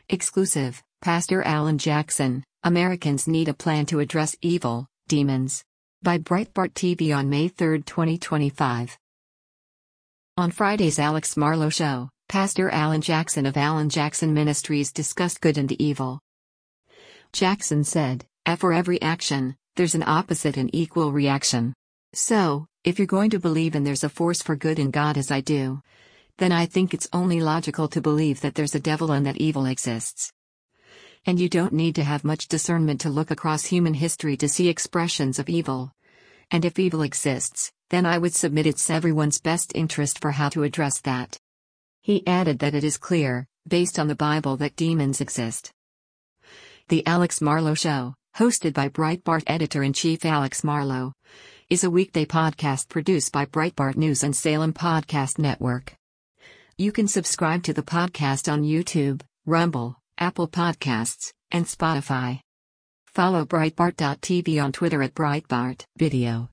Exclusive, Pastor Alan Jackson, Americans Need a Plan to Address Evil, Demons. By Breitbart TV on May 3, 2025. On Friday's Alex Marlow Show, Pastor Alan Jackson of Alan Jackson Ministries discussed good and evil. Jackson said, For every action, there's an opposite and equal reaction. So, if you're going to believe there's a force for good in God as I do, then I think it's only logical to believe that there's a devil and that evil exists. And you don't need to have much discernment to look across human history to see expressions of evil. And if evil exists, then I would submit it's everyone's best interest for how to address that. He added that it is clear, based on the Bible, that demons exist. The Alex Marlow Show, hosted by Breitbart editor-in-chief Alex Marlow, is a weekday podcast produced by Breitbart News and Salem Podcast Network. You can subscribe to the podcast on YouTube, Rumble, Apple Podcasts, and Spotify. Follow Breitbart.tv on Twitter @BreitbartVideo.